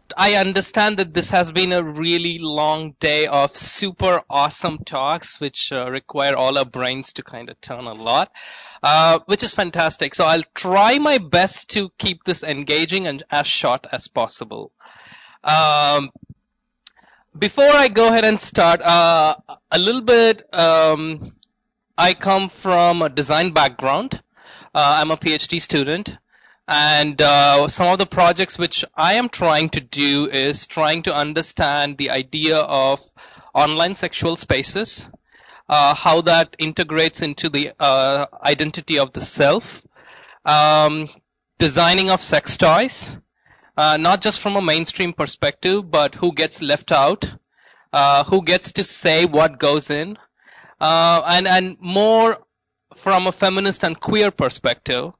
I understand that this has been a really long day of super awesome talks, which require all our brains to kind of turn a lot, which is fantastic. So I'll try my best to keep this engaging and as short as possible. Um, Before I go ahead and start, a little bit, I come from a design background. I'm a PhD student. And some of the projects which I am trying to do is trying to understand the idea of online sexual spaces, how that integrates into the identity of the self, um, designing of sex toys, not just from a mainstream perspective, but who gets left out, who gets to say what goes in, and more from a feminist and queer perspective.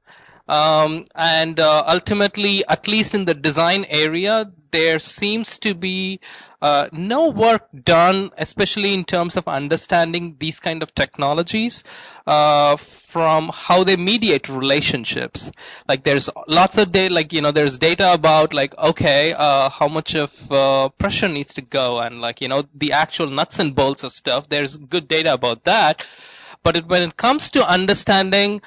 And ultimately, at least in the design area, there seems to be no work done, especially in terms of understanding these kind of technologies from how they mediate relationships. Like there's lots of data, like, there's data about like, okay, how much of pressure needs to go and like, the actual nuts and bolts of stuff. There's good data about that. But when it comes to understanding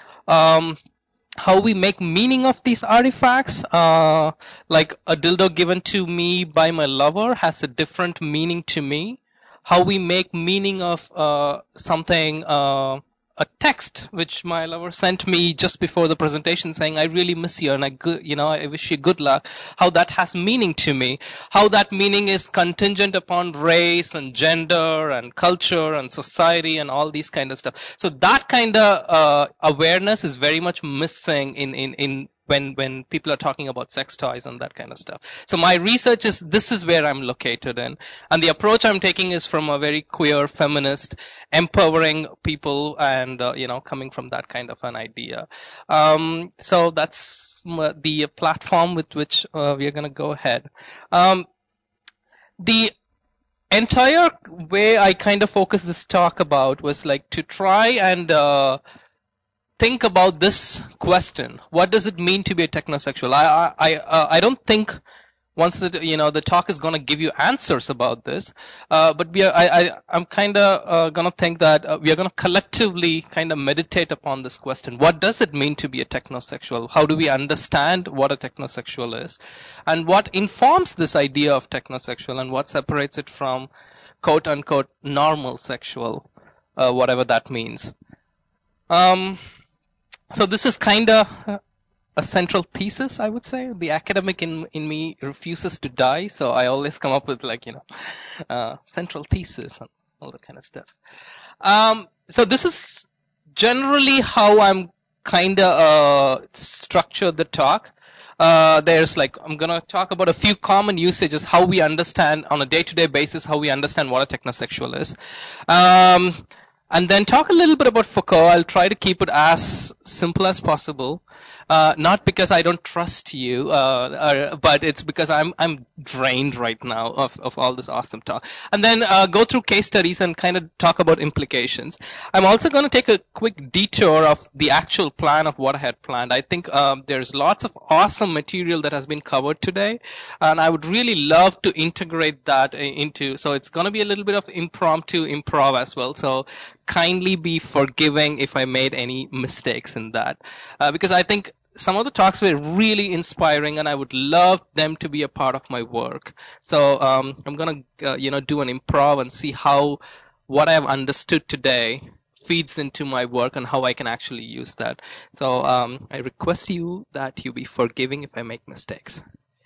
how we make meaning of these artifacts, like a dildo given to me by my lover has a different meaning to me. How we make meaning of something, a text which my lover sent me just before the presentation saying, I really miss you and I wish you good luck. How that has meaning to me. How that meaning is contingent upon race and gender and culture and society and all these kind of stuff. So that kind of awareness is very much missing in when people are talking about sex toys and that kind of stuff. So my research is, this is where I'm located in. And the approach I'm taking is from a very queer, feminist, empowering people and, coming from that kind of an idea. So that's the platform with which we are going to go ahead. The entire way I kind of focused this talk about was like to try and think about this question: what does it mean to be a technosexual? I don't think once the talk is going to give you answers about this, but I'm kind of going to think that we are going to collectively kind of meditate upon this question: what does it mean to be a technosexual? How do we understand what a technosexual is, and what informs this idea of technosexual, and what separates it from quote unquote normal sexual, whatever that means. So this is kind of a central thesis, I would say. The academic in me refuses to die, so I always come up with like, central thesis and all that kind of stuff. So this is generally how I'm kind of structured the talk. There's like, I'm going to talk about a few common usages, how we understand on a day-to-day basis, how we understand what a technosexual is. And then talk a little bit about Foucault. I'll try to keep it as simple as possible. Not because I don't trust you, but it's because I'm drained right now of all this awesome talk. And then go through case studies and kind of talk about implications. I'm also going to take a quick detour of the actual plan of what I had planned. I think there's lots of awesome material that has been covered today, and I would really love to integrate that into. So it's going to be a little bit of impromptu improv as well. So kindly be forgiving if I made any mistakes in that, because I think some of the talks were really inspiring, and I would love them to be a part of my work. So I'm gonna, do an improv and see how what I've understood today feeds into my work and how I can actually use that. So I request you that you be forgiving if I make mistakes.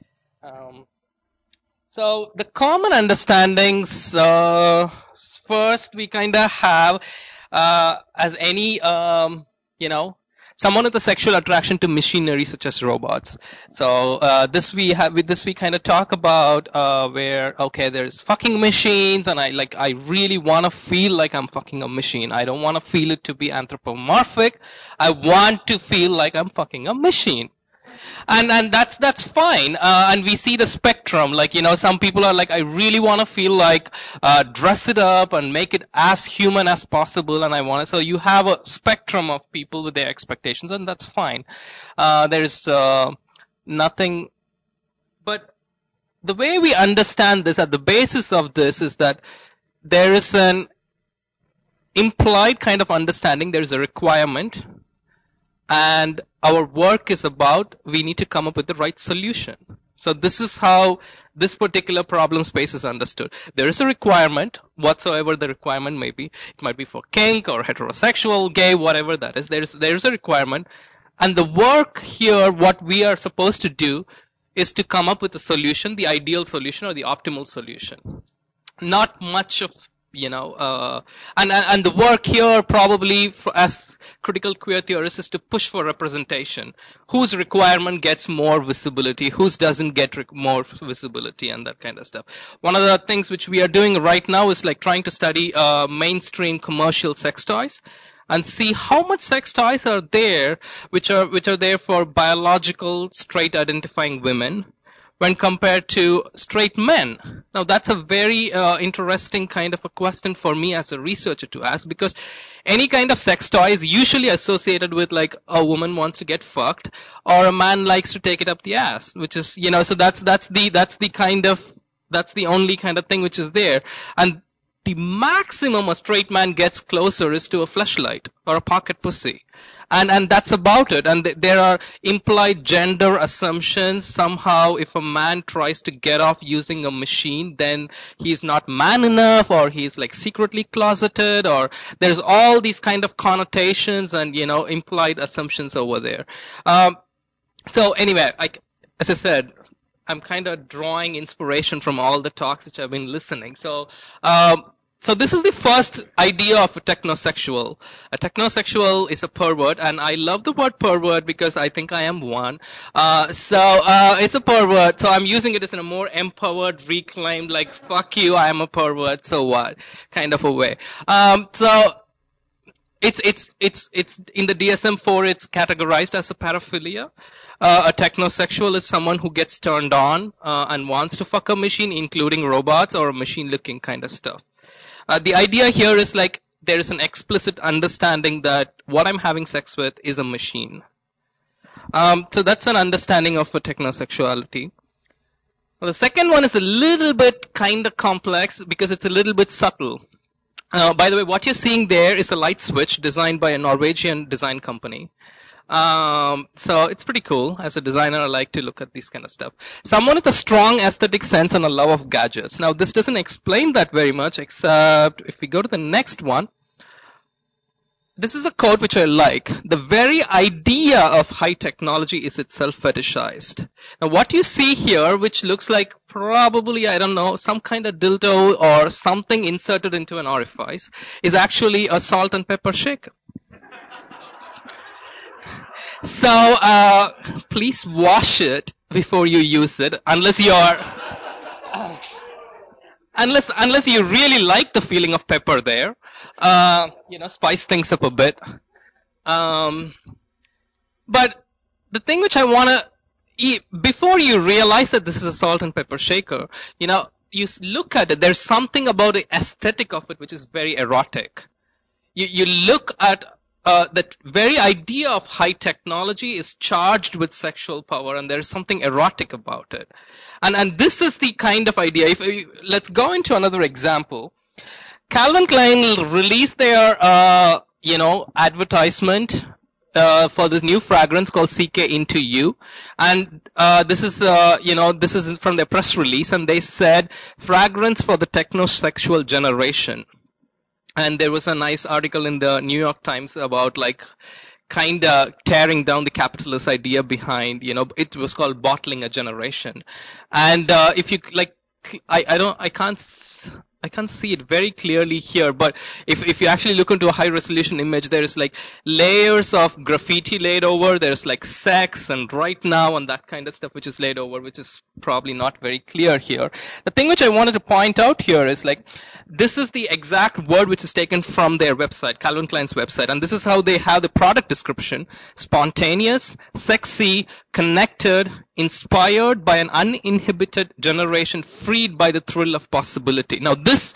So the common understandings, first we kind of have, as any, someone with a sexual attraction to machinery such as robots. So with this we kind of talk about where, okay, there's fucking machines, and I really want to feel like I'm fucking a machine. I don't want to feel it to be anthropomorphic. I want to feel like I'm fucking a machine. And that's fine. And we see the spectrum. Like, some people are like, I really want to feel like, dress it up and make it as human as possible. And I want to, so you have a spectrum of people with their expectations, and that's fine. There's, nothing, but the way we understand this, at the basis of this, is that there is an implied kind of understanding. There is a requirement, and our work is about we need to come up with the right solution. So this is how this particular problem space is understood. There is a requirement, whatsoever the requirement may be. It might be for kink or heterosexual, gay, whatever that is. There is a requirement. And the work here, what we are supposed to do, is to come up with a solution, the ideal solution or the optimal solution. Not much of, and the work here probably as critical queer theorists is to push for representation. Whose requirement gets more visibility, whose doesn't get more visibility, and that kind of stuff. One of the things which we are doing right now is like trying to study mainstream commercial sex toys and see how much sex toys are there which are there for biological straight identifying women when compared to straight men. Now that's a very interesting kind of a question for me as a researcher to ask, because any kind of sex toy is usually associated with like a woman wants to get fucked or a man likes to take it up the ass, which is, so that's the only kind of thing which is there. And the maximum a straight man gets closer is to a fleshlight or a pocket pussy. And that's about it. And there are implied gender assumptions. Somehow, if a man tries to get off using a machine, then he's not man enough, or he's like secretly closeted, or there's all these kind of connotations and, implied assumptions over there. So anyway, as I said, I'm kind of drawing inspiration from all the talks which I've been listening. So this is the first idea of a technosexual. A technosexual is a pervert, and I love the word pervert because I think I am one. So it's a pervert. So I'm using it as in a more empowered, reclaimed, like, fuck you, I am a pervert, so what, kind of a way. So it's in the DSM-4, it's categorized as a paraphilia. A technosexual is someone who gets turned on and wants to fuck a machine, including robots or machine-looking kind of stuff. The idea here is like there is an explicit understanding that what I'm having sex with is a machine. So that's an understanding of a technosexuality. Well, the second one is a little bit kind of complex because it's a little bit subtle. By the way, what you're seeing there is a light switch designed by a Norwegian design company. So it's pretty cool. As a designer, I like to look at this kind of stuff. Someone with a strong aesthetic sense and a love of gadgets. Now, this doesn't explain that very much, except if we go to the next one. This is a quote which I like. The very idea of high technology is itself fetishized. Now, what you see here, which looks like probably, I don't know, some kind of dildo or something inserted into an orifice, is actually a salt and pepper shaker. So, please wash it before you use it, unless you really like the feeling of pepper there. Spice things up a bit. But the thing which I want to, before you realize that this is a salt and pepper shaker, you look at it, there's something about the aesthetic of it which is very erotic. You look at that very idea of high technology is charged with sexual power, and there is something erotic about it. And this is the kind of idea. Let's go into another example. Calvin Klein released their, advertisement for this new fragrance called CK Into You, and this is from their press release, and they said fragrance for the technosexual generation. And there was a nice article in the New York Times about like kind of tearing down the capitalist idea behind, it was called bottling a generation. And if you like, I can't see it very clearly here, but if you actually look into a high resolution image, there is like layers of graffiti laid over, there's like sex and right now and that kind of stuff which is laid over, which is probably not very clear here. The thing which I wanted to point out here is like, this is the exact word which is taken from their website, Calvin Klein's website, and this is how they have the product description: spontaneous, sexy, connected, inspired by an uninhibited generation freed by the thrill of possibility. Now this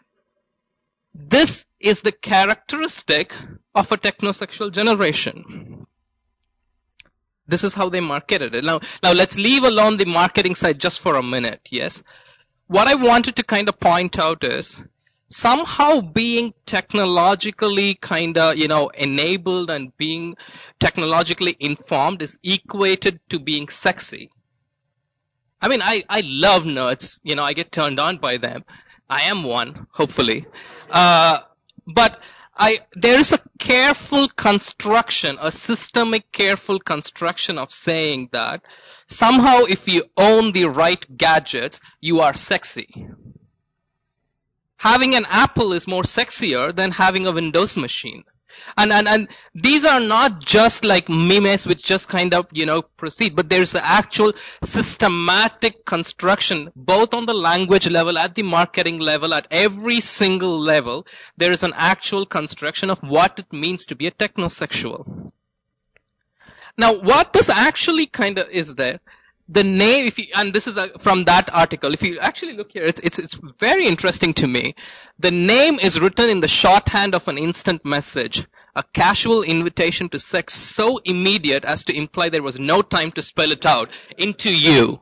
is the characteristic of a technosexual generation. This is how they marketed it. Now let's leave alone the marketing side just for a minute. Yes. What I wanted to kind of point out is somehow being technologically kind of, enabled and being technologically informed is equated to being sexy. I mean, I love nerds. I get turned on by them. I am one, hopefully. But there is a careful construction, a systemic careful construction of saying that somehow if you own the right gadgets, you are sexy. Having an Apple is more sexier than having a Windows machine. And these are not just like memes which just kind of, proceed, but there's the actual systematic construction, both on the language level, at the marketing level, at every single level. There is an actual construction of what it means to be a technosexual. Now, what this actually kind of is there, the name, and this is from that article. If you actually look here, it's very interesting to me. The name is written in the shorthand of an instant message, a casual invitation to sex so immediate as to imply there was no time to spell it out. Into you.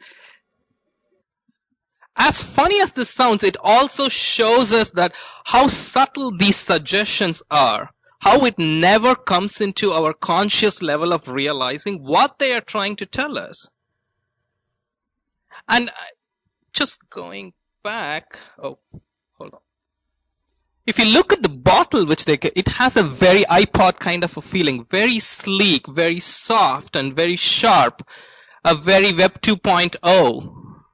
As funny as this sounds, it also shows us that how subtle these suggestions are. How it never comes into our conscious level of realizing what they are trying to tell us. And just going back, hold on. If you look at the bottle which they get, it has a very iPod kind of a feeling, very sleek, very soft, and very sharp, a very Web 2.0.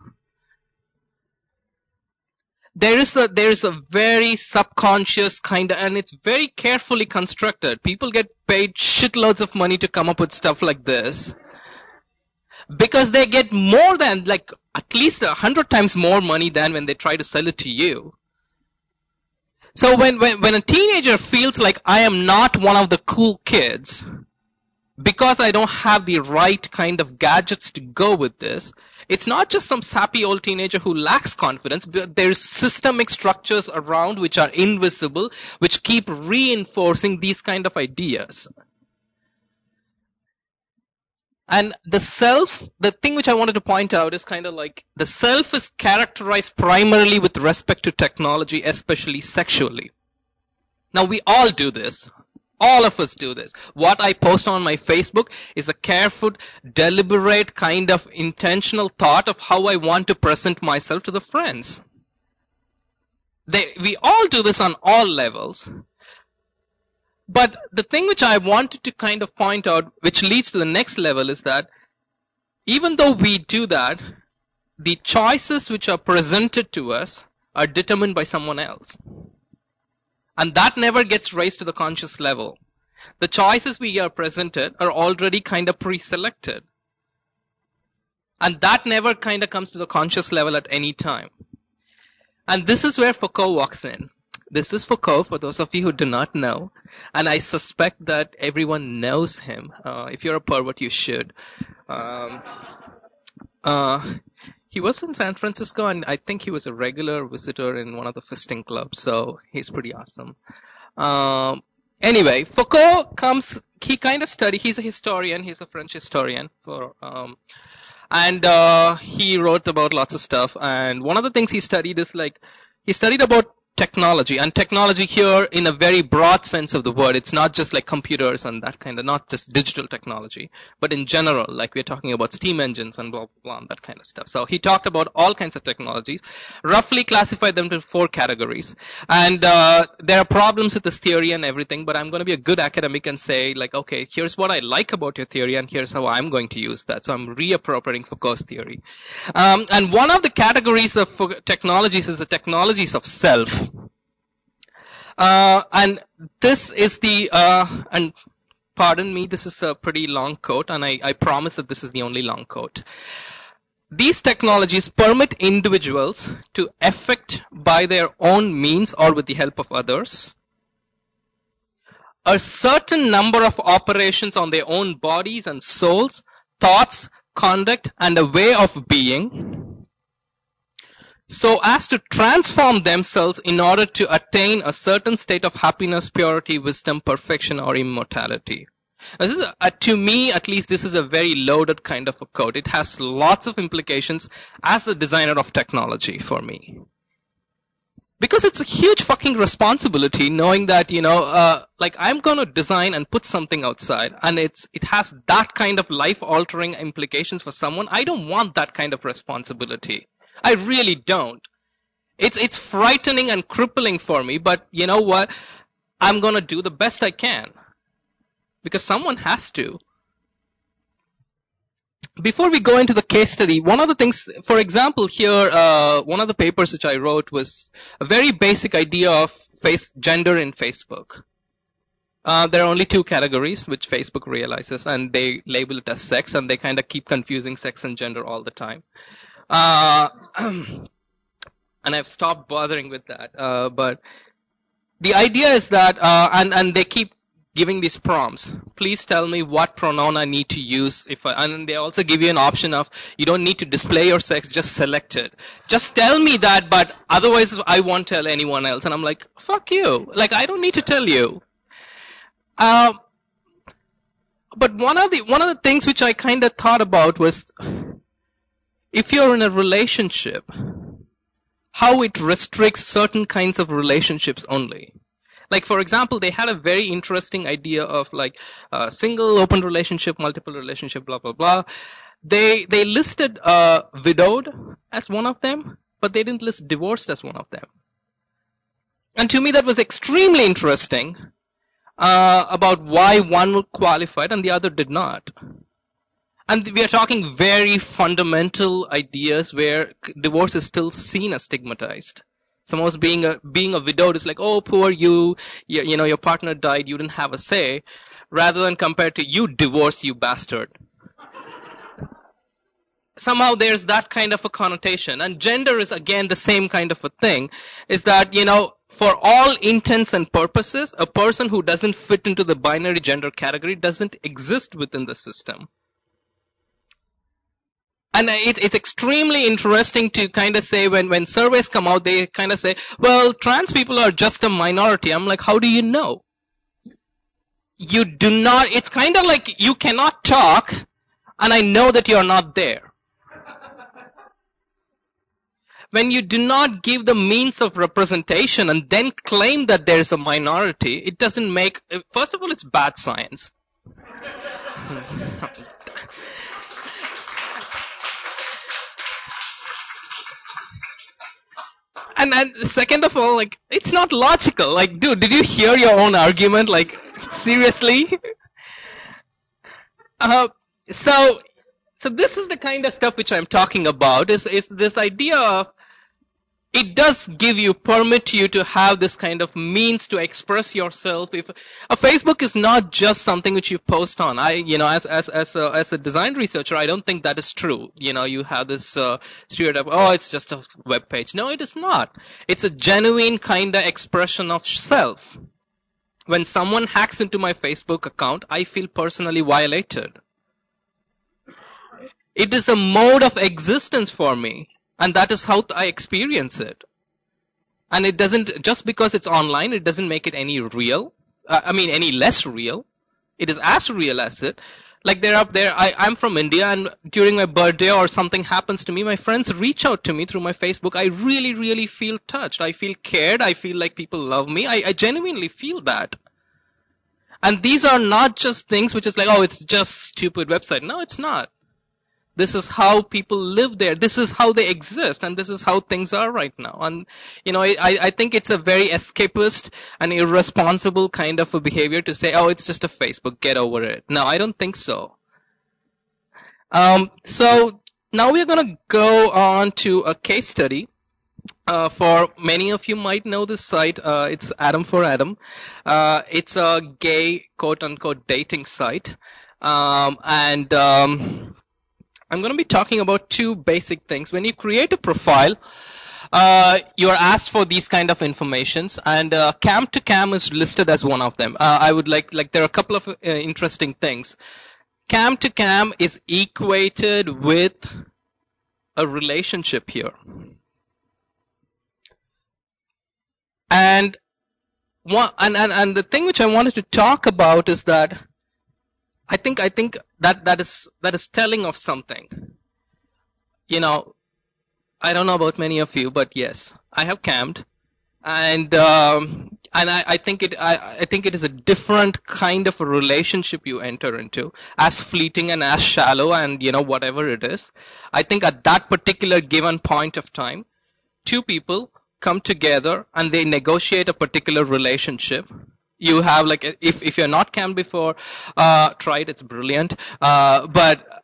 There is a very subconscious kind of, and it's very carefully constructed. People get paid shitloads of money to come up with stuff like this. Because they get more than, like, at least 100 times more money than when they try to sell it to you. So when a teenager feels like I am not one of the cool kids, because I don't have the right kind of gadgets to go with this, it's not just some sappy old teenager who lacks confidence, but there's systemic structures around which are invisible, which keep reinforcing these kind of ideas. And the self, the thing which I wanted to point out is kind of like the self is characterized primarily with respect to technology, especially sexually. Now we all do this. All of us do this. What I post on my Facebook is a careful, deliberate kind of intentional thought of how I want to present myself to the friends. We all do this on all levels. But the thing which I wanted to kind of point out, which leads to the next level, is that even though we do that, the choices which are presented to us are determined by someone else. And that never gets raised to the conscious level. The choices we are presented are already kind of pre-selected. And that never kind of comes to the conscious level at any time. And this is where Foucault walks in. This is Foucault, for those of you who do not know. And I suspect that everyone knows him. If you're a pervert, you should. He was in San Francisco, and I think he was a regular visitor in one of the fisting clubs, so he's pretty awesome. Anyway, Foucault comes, he kind of he's a historian, he's a French historian, and he wrote about lots of stuff, and one of the things he studied is he studied about technology, and technology here in a very broad sense of the word. It's not just like computers and that kind of, not just digital technology, but in general, like we're talking about steam engines and blah, blah, blah, and that kind of stuff. So he talked about all kinds of technologies, roughly classified them to 4 categories. And there are problems with this theory and everything, but I'm going to be a good academic and say, okay, here's what I like about your theory, and here's how I'm going to use that. So I'm reappropriating Foucault's theory. And one of the categories of technologies is the technologies of self. And this is and pardon me, this is a pretty long quote, and I promise that this is the only long quote. These technologies permit individuals to effect by their own means or with the help of others a certain number of operations on their own bodies and souls, thoughts, conduct, and a way of being, so as to transform themselves in order to attain a certain state of happiness, purity, wisdom, perfection, or immortality. This is to me, at least, this is a very loaded kind of a code. It has lots of implications as the designer of technology for me. Because it's a huge fucking responsibility knowing that, like I'm going to design and put something outside and it has that kind of life altering implications for someone. I don't want that kind of responsibility. I really don't. It's frightening and crippling for me, but you know what? I'm going to do the best I can. Because someone has to. Before we go into the case study, one of the things, for example, here, one of the papers which I wrote was a very basic idea of gender in Facebook. There are only two categories which Facebook realizes, and they label it as sex, and they kind of keep confusing sex and gender all the time. And I've stopped bothering with that. But the idea is that, and they keep giving these prompts. Please tell me what pronoun I need to use. And they also give you an option of you don't need to display your sex, just select it. Just tell me that, but otherwise I won't tell anyone else. And I'm like, fuck you. Like, I don't need to tell you. But one of the things which I kind of thought about was if you're in a relationship, how it restricts certain kinds of relationships only. Like, for example, they had a very interesting idea of like single, open relationship, multiple relationship, blah, blah, blah. They listed widowed as one of them, but they didn't list divorced as one of them. And to me, that was extremely interesting about why one qualified and the other did not. And we are talking very fundamental ideas where divorce is still seen as stigmatized. Suppose being a widowed is like, oh, poor you, your partner died, you didn't have a say, rather than compared to you divorced, you bastard. Somehow there's that kind of a connotation. And gender is again the same kind of a thing, is that, for all intents and purposes, a person who doesn't fit into the binary gender category doesn't exist within the system. And it's extremely interesting to kind of say when surveys come out, they kind of say, well, trans people are just a minority. I'm like, how do you know? You do not, it's kind of like you cannot talk and I know that you're not there. When you do not give the means of representation and then claim that there's a minority, it doesn't make, first of all, it's bad science. And second of all, like, it's not logical. Like, dude, did you hear your own argument? Like, seriously? So this is the kind of stuff which I'm talking about, is this idea of it does give you, permit you to have this kind of means to express yourself. If a Facebook is not just something which you post on, as a design researcher, I don't think that is true. You have this stereotype, oh, it's just a web page. No, it is not. It's a genuine kind of expression of self. When someone hacks into my Facebook account, I feel personally violated. It is a mode of existence for me. And that is how I experience it. And it doesn't, just because it's online, it doesn't make it any real. Any less real. It is as real as it. Like I'm from India, and during my birthday or something happens to me, my friends reach out to me through my Facebook. I really, really feel touched. I feel cared. I feel like people love me. I genuinely feel that. And these are not just things which is like, oh, it's just stupid website. No, it's not. This is how people live there. This is how they exist, and this is how things are right now. And, I think it's a very escapist and irresponsible kind of a behavior to say, oh, it's just a Facebook, get over it. No, I don't think so. So now we're going to go on to a case study. For many of you might know this site. It's Adam for Adam. It's a gay, quote-unquote, dating site. I'm going to be talking about two basic things. When you create a profile, you are asked for these kind of informations, and cam to cam is listed as one of them. I would like there are a couple of interesting things. Cam to cam is equated with a relationship here. And the thing which I wanted to talk about is that I think that is telling of something. You know, I don't know about many of you, but yes, I have camped, and I think it is a different kind of a relationship you enter into, as fleeting and as shallow, and whatever it is. I think at that particular given point of time, two people come together and they negotiate a particular relationship. You have, like, if you're not camped before, try it. It's brilliant. But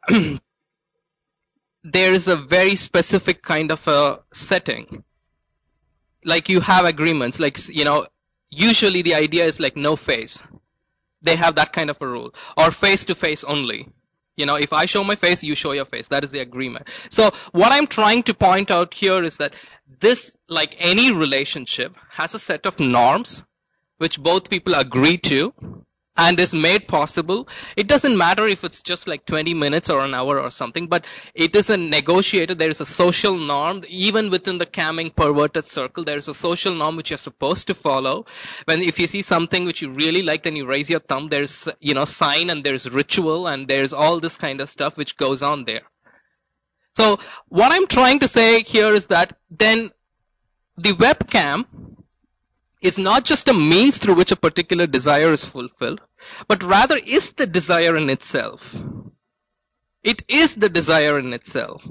there is a very specific kind of a setting. Like, you have agreements. Like, usually the idea is like no face. They have that kind of a rule, or face to face only. If I show my face, you show your face. That is the agreement. So what I'm trying to point out here is that this, like any relationship, has a set of norms which both people agree to and is made possible. It doesn't matter if it's just like 20 minutes or an hour or something, but it is a negotiated. There is a social norm. Even within the camming perverted circle, there is a social norm which you're supposed to follow. If you see something which you really like, then you raise your thumb. There's, sign, and there's ritual, and there's all this kind of stuff which goes on there. So what I'm trying to say here is that then the webcam is not just a means through which a particular desire is fulfilled, but rather is the desire in itself. It is the desire in itself.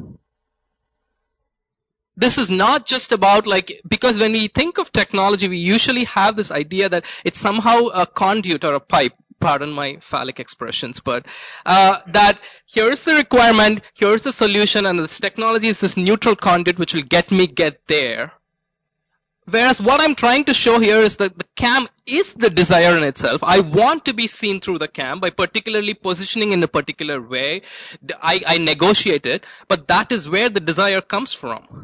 This is not just about, like, because when we think of technology, we usually have this idea that it's somehow a conduit or a pipe. Pardon my phallic expressions, but that here's the requirement, here's the solution, and this technology is this neutral conduit which will get there. Whereas what I'm trying to show here is that the cam is the desire in itself. I want to be seen through the cam by particularly positioning in a particular way. I negotiate it, but that is where the desire comes from.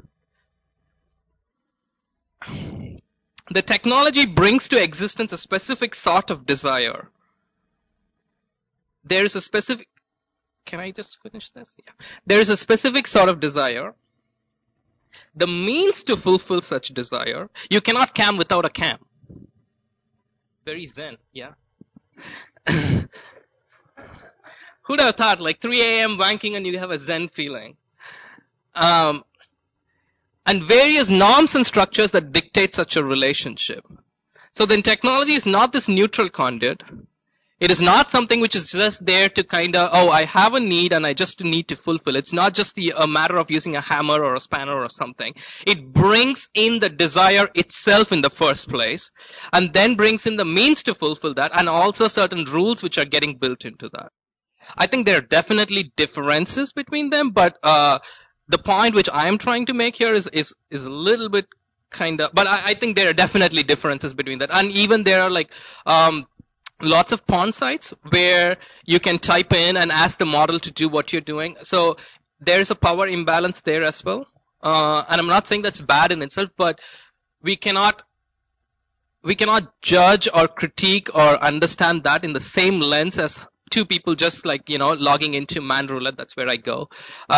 The technology brings to existence a specific sort of desire. There is a specific... Can I just finish this? Yeah. There is a specific sort of desire. The means to fulfill such desire, you cannot cam without a cam. Very zen, yeah. Who'd have thought, like 3 a.m. wanking and you have a zen feeling? And various norms and structures that dictate such a relationship. So then technology is not this neutral conduit. It is not something which is just there to kind of, I have a need and I just need to fulfill. It's not just a matter of using a hammer or a spanner or something. It brings in the desire itself in the first place, and then brings in the means to fulfill that, and also certain rules which are getting built into that. I think there are definitely differences between them, but the point which I am trying to make here is a little bit kind of, but I think there are definitely differences between that. And even there are like, lots of porn sites where you can type in and ask the model to do what you're doing. So there's a power imbalance there as well. And I'm not saying that's bad in itself, but we cannot judge or critique or understand that in the same lens as two people just like, logging into Man Roulette. That's where I go.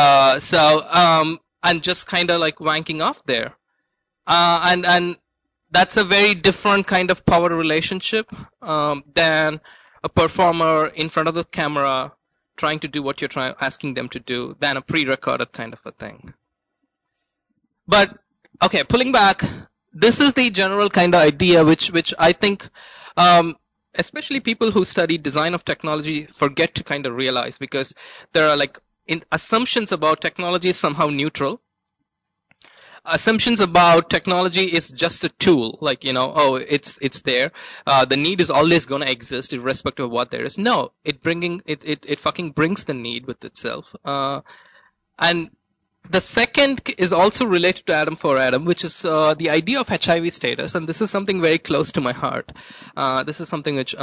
And just kind of like wanking off there. And that's a very different kind of power relationship than a performer in front of the camera trying to do what you're asking them to do, than a pre-recorded kind of a thing. But, okay, pulling back, this is the general kind of idea which I think especially people who study design of technology forget to kind of realize, because there are like assumptions about technology is somehow neutral. Assumptions about technology is just a tool, like, it's there. The need is always going to exist irrespective of what there is. No, it fucking brings the need with itself. And the second is also related to Adam for Adam, which is the idea of HIV status, and this is something very close to my heart. This is something which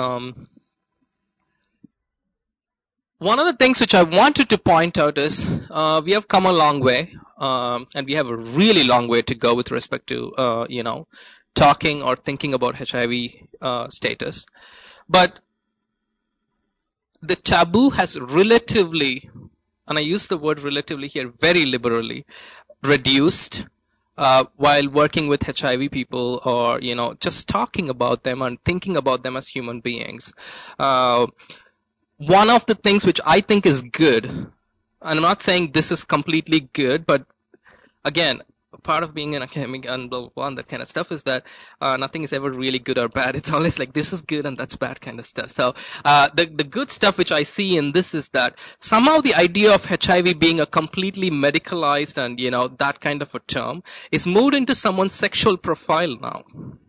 one of the things which I wanted to point out is we have come a long way, and we have a really long way to go with respect to talking or thinking about HIV status. But the taboo has relatively, and I use the word relatively here very liberally, reduced while working with HIV people, or just talking about them and thinking about them as human beings. one of the things which I think is good, and I'm not saying this is completely good, but again, part of being an academic and blah, blah, blah, and that kind of stuff is that nothing is ever really good or bad. It's always like this is good and that's bad kind of stuff. So the good stuff which I see in this is that somehow the idea of HIV being a completely medicalized and that kind of a term is moved into someone's sexual profile now.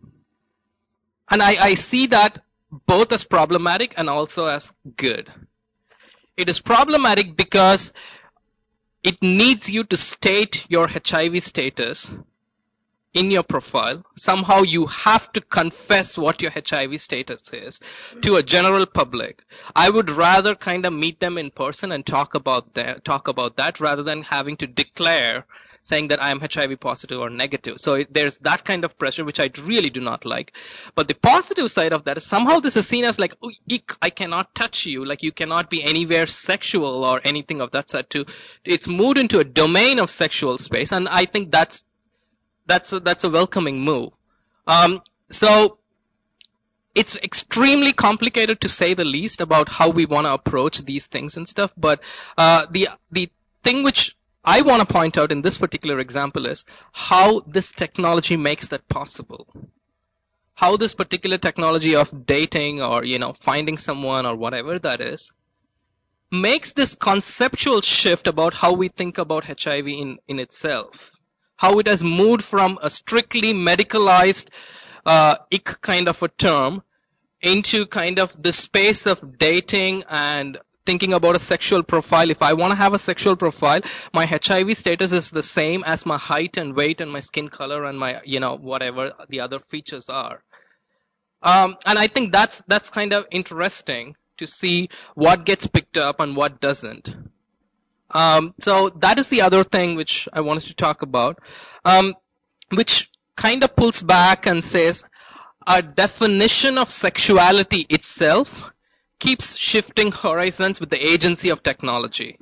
And I see that both as problematic and also as good. It is problematic because it needs you to state your HIV status in your profile. Somehow you have to confess what your HIV status is to a general public. I would rather kind of meet them in person and talk about that rather than having to declare saying that I am HIV positive or negative. So there's that kind of pressure, which I really do not like. But the positive side of that is somehow this is seen as like, oh, eek, I cannot touch you. Like you cannot be anywhere sexual or anything of that sort. It's moved into a domain of sexual space, and I think that's a welcoming move. So it's extremely complicated to say the least about how we want to approach these things and stuff. But the thing which I want to point out in this particular example is how this technology makes that possible. How this particular technology of dating or, finding someone or whatever that is, makes this conceptual shift about how we think about HIV in itself. How it has moved from a strictly medicalized ick kind of a term into kind of the space of dating and thinking about a sexual profile. If I want to have a sexual profile, my HIV status is the same as my height and weight and my skin color and my, whatever the other features are. And I think that's kind of interesting to see what gets picked up and what doesn't. So that is the other thing which I wanted to talk about, which kind of pulls back and says our definition of sexuality itself keeps shifting horizons with the agency of technology.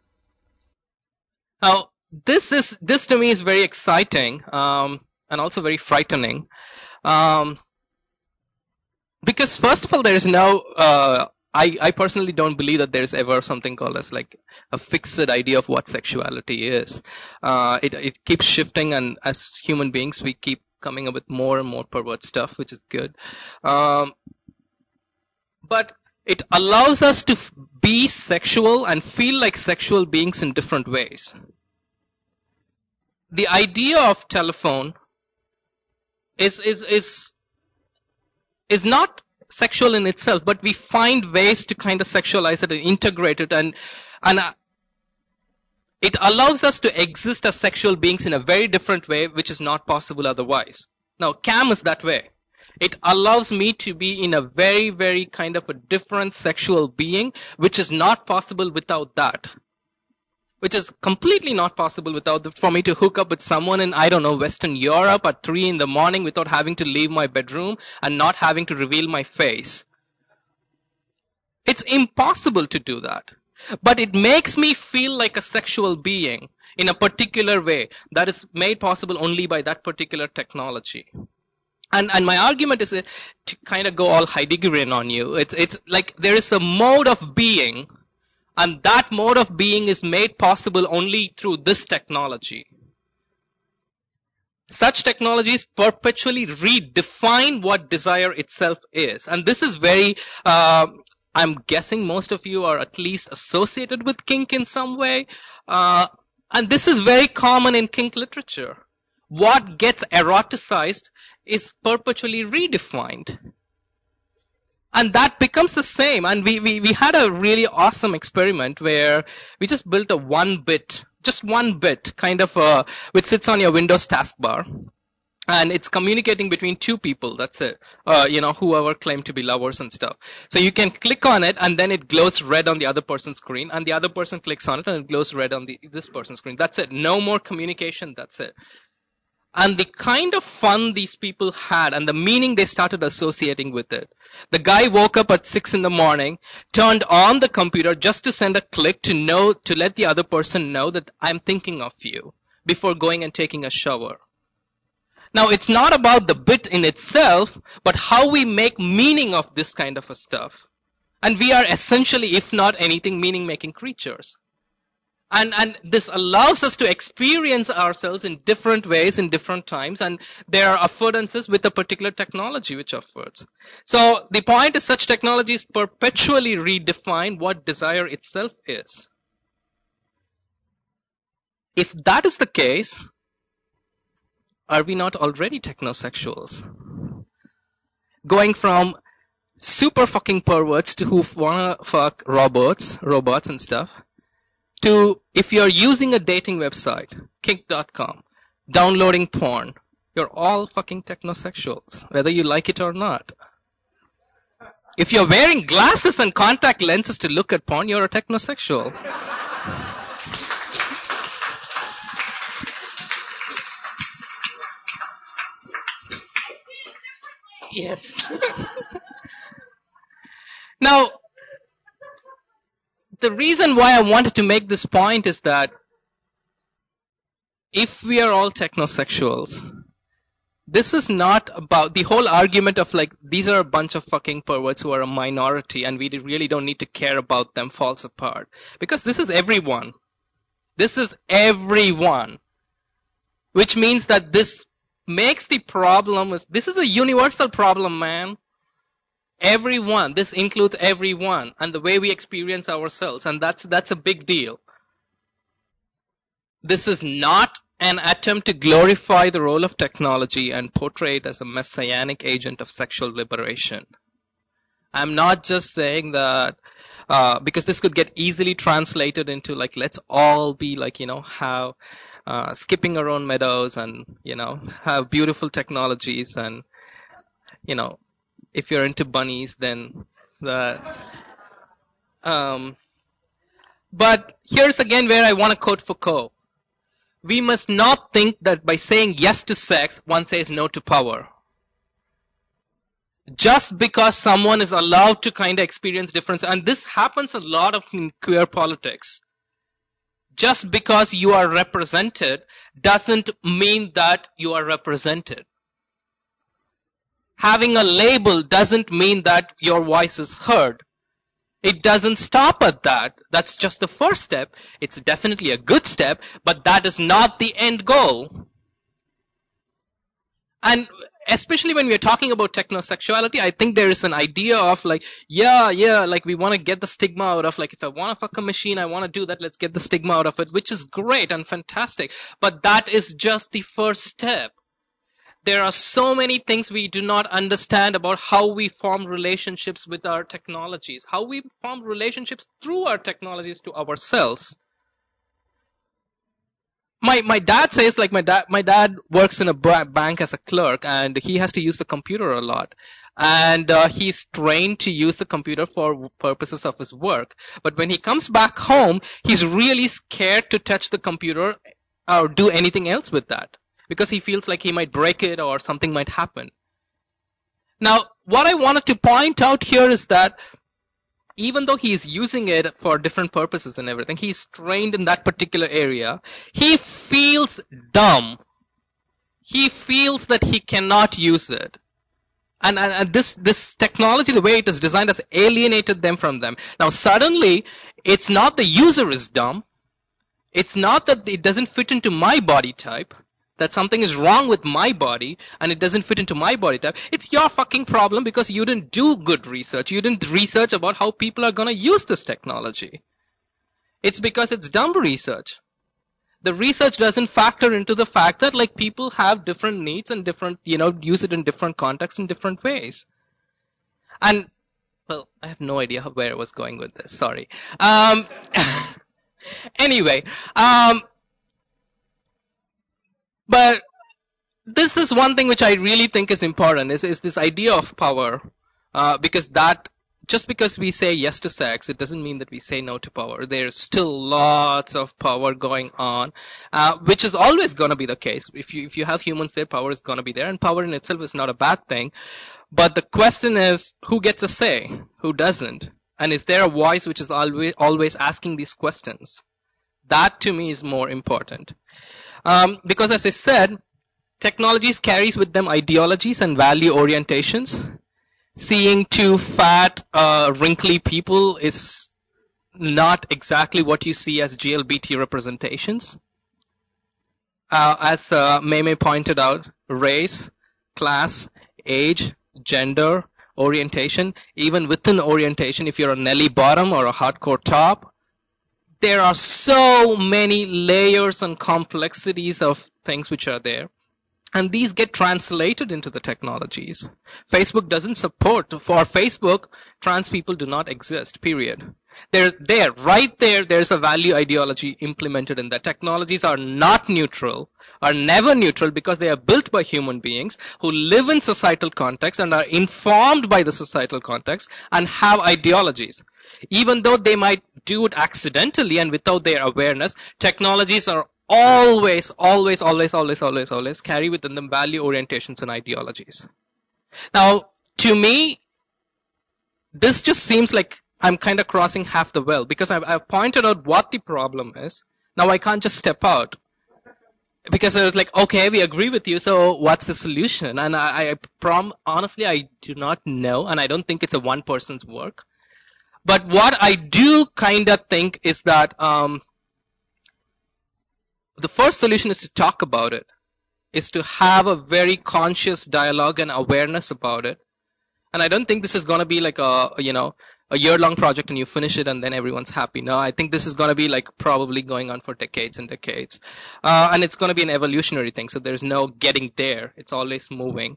Now, this to me is very exciting and also very frightening, because first of all, there is no. I personally don't believe that there's ever something called as like a fixed idea of what sexuality is. It keeps shifting, and as human beings, we keep coming up with more and more pervert stuff, which is good. But it allows us to be sexual and feel like sexual beings in different ways. The idea of telephone is not sexual in itself, but we find ways to kind of sexualize it and integrate it, and it allows us to exist as sexual beings in a very different way, which is not possible otherwise. Now, CAM is that way. It allows me to be in a very, very kind of a different sexual being, which is not possible without that. Which is completely not possible for me to hook up with someone in, I don't know, Western Europe at 3 in the morning without having to leave my bedroom and not having to reveal my face. It's impossible to do that. But it makes me feel like a sexual being in a particular way that is made possible only by that particular technology. And my argument is to kind of go all Heideggerian on you. It's like there is a mode of being, and that mode of being is made possible only through this technology. Such technologies perpetually redefine what desire itself is. And this is very, I'm guessing most of you are at least associated with kink in some way. And this is very common in kink literature. What gets eroticized is perpetually redefined. And that becomes the same. And we had a really awesome experiment where we just built a one bit kind of which sits on your Windows taskbar. And it's communicating between two people. That's it. Whoever claim to be lovers and stuff. So you can click on it and then it glows red on the other person's screen, and the other person clicks on it and it glows red on this person's screen. That's it. No more communication. That's it. And the kind of fun these people had and the meaning they started associating with it. The guy woke up at 6 in the morning, turned on the computer just to send a click to let the other person know that I'm thinking of you before going and taking a shower. Now, it's not about the bit in itself, but how we make meaning of this kind of a stuff. And we are essentially, if not anything, meaning-making creatures. And this allows us to experience ourselves in different ways in different times, and there are affordances with a particular technology which affords. So the point is such technologies perpetually redefine what desire itself is. If that is the case, are we not already technosexuals? Going from super fucking perverts to who wanna fuck robots and stuff, to if you're using a dating website, kink.com, downloading porn, you're all fucking technosexuals, whether you like it or not. If you're wearing glasses and contact lenses to look at porn, you're a technosexual. Yes. Now, the reason why I wanted to make this point is that if we are all technosexuals, this is not about the whole argument of like, these are a bunch of fucking perverts who are a minority and we really don't need to care about them falls apart. Because this is everyone. This is everyone. Which means that this makes the problem, this is a universal problem, man. Everyone. This includes everyone and the way we experience ourselves. And that's a big deal. This is not an attempt to glorify the role of technology and portray it as a messianic agent of sexual liberation. I'm not just saying that because this could get easily translated into like, let's all be like, have skipping our own meadows and, have beautiful technologies and, if you're into bunnies, then but here's again where I want to quote Foucault. We must not think that by saying yes to sex, one says no to power. Just because someone is allowed to kind of experience difference, and this happens a lot in queer politics. Just because you are represented doesn't mean that you are represented. Having a label doesn't mean that your voice is heard. It doesn't stop at that. That's just the first step. It's definitely a good step, but that is not the end goal. And especially when we're talking about technosexuality, I think there is an idea of like, like we want to get the stigma out of like, if I want to fuck a machine, I want to do that, let's get the stigma out of it, which is great and fantastic. But that is just the first step. There are so many things we do not understand about how we form relationships with our technologies, how we form relationships through our technologies to ourselves. My dad says like my dad works in a bank as a clerk and he has to use the computer a lot. And he's trained to use the computer for purposes of his work. But when he comes back home, he's really scared to touch the computer or do anything else with that. Because he feels like he might break it or something might happen. Now, what I wanted to point out here is that even though he is using it for different purposes and everything, he's trained in that particular area, he feels dumb. He feels that he cannot use it. And this technology, the way it is designed, has alienated them from them. Now, suddenly, it's not the user is dumb. It's not that it doesn't fit into my body type. That something is wrong with my body and it doesn't fit into my body type. It's your fucking problem because you didn't do good research. You didn't research about how people are going to use this technology. It's because it's dumb research. The research doesn't factor into the fact that like people have different needs and different, use it in different contexts in different ways. And, well, I have no idea where I was going with this. Sorry. Anyway, but this is one thing which I really think is important is this idea of power, because that just because we say yes to sex, it doesn't mean that we say no to power. There's still lots of power going on, which is always going to be the case. If you have humans there, power is going to be there, and power in itself is not a bad thing. But the question is, who gets a say? Who doesn't? And is there a voice which is always asking these questions? That to me is more important. Because as I said, technologies carries with them ideologies and value orientations. seeing two fat, wrinkly people is not exactly what you see as GLBT representations. As Mei pointed out, race, class, age, gender, orientation, even within orientation, if you're a Nelly bottom or a hardcore top, there are so many layers and complexities of things which are there. And these get translated into the technologies. Facebook doesn't support. For Facebook, trans people do not exist, period. They're there, right there, there's a value ideology implemented in that. Technologies are not neutral, are never neutral because they are built by human beings who live in societal context and are informed by the societal context and have ideologies. Even though they might do it accidentally and without their awareness, technologies are always carry within them value orientations and ideologies. Now, to me, this just seems like I'm kind of crossing half the well because I've pointed out what the problem is. Now I can't just step out because I was like, okay, we agree with you. So what's the solution? And honestly, I do not know, and I don't think it's a one person's work. But what I do kind of think is that the first solution is to talk about it, is to have a very conscious dialogue and awareness about it. And I don't think this is going to be like a year-long project and you finish it and then everyone's happy. No, I think this is going to be like probably going on for decades and decades. And it's going to be an evolutionary thing. So there's no getting there. It's always moving.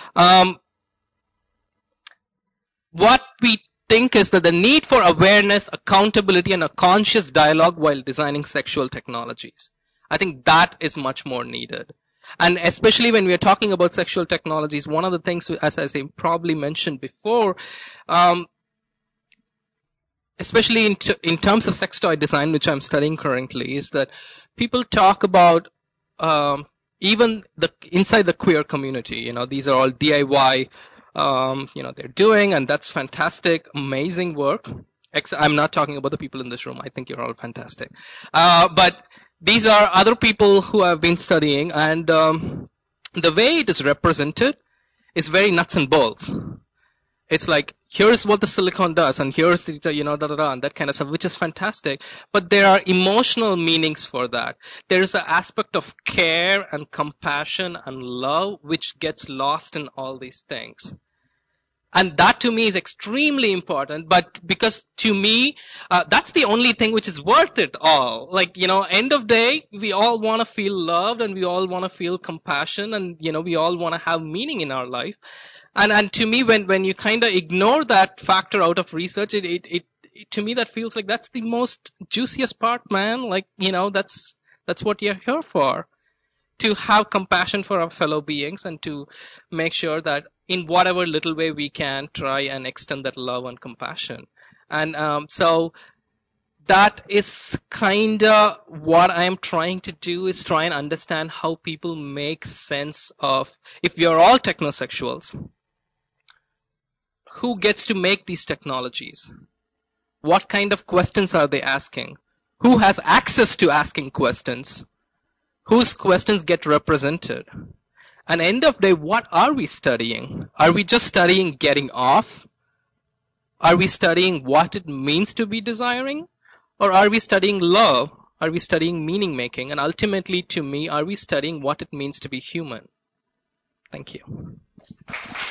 What we think is that the need for awareness, accountability, and a conscious dialogue while designing sexual technologies. I think that is much more needed. And especially when we are talking about sexual technologies, one of the things, as I probably mentioned before, especially in terms of sex toy design, which I'm studying currently, is that people talk about even inside the queer community. These are all DIY. They're doing, and that's fantastic, amazing work. I'm not talking about the people in this room. I think you're all fantastic. But these are other people who have been studying, and the way it is represented is very nuts and bolts. It's like, here's what the silicone does, and here's the, and that kind of stuff, which is fantastic. But there are emotional meanings for that. There is an aspect of care and compassion and love which gets lost in all these things. And that to me is extremely important, but because to me, that's the only thing which is worth it all. Like, end of day, we all want to feel loved and we all want to feel compassion and, we all want to have meaning in our life. And to me, when you kind of ignore that factor out of research, it to me, that feels like that's the most juiciest part, man. Like, that's what you're here for. To have compassion for our fellow beings and to make sure that in whatever little way we can try and extend that love and compassion. And so that is kind of what I'm trying to do, is try and understand how people make sense of, if we are all technosexuals, who gets to make these technologies? What kind of questions are they asking? Who has access to asking questions? Whose questions get represented? And end of day, what are we studying? Are we just studying getting off? Are we studying what it means to be desiring? Or are we studying love? Are we studying meaning making? And ultimately, to me, are we studying what it means to be human? Thank you.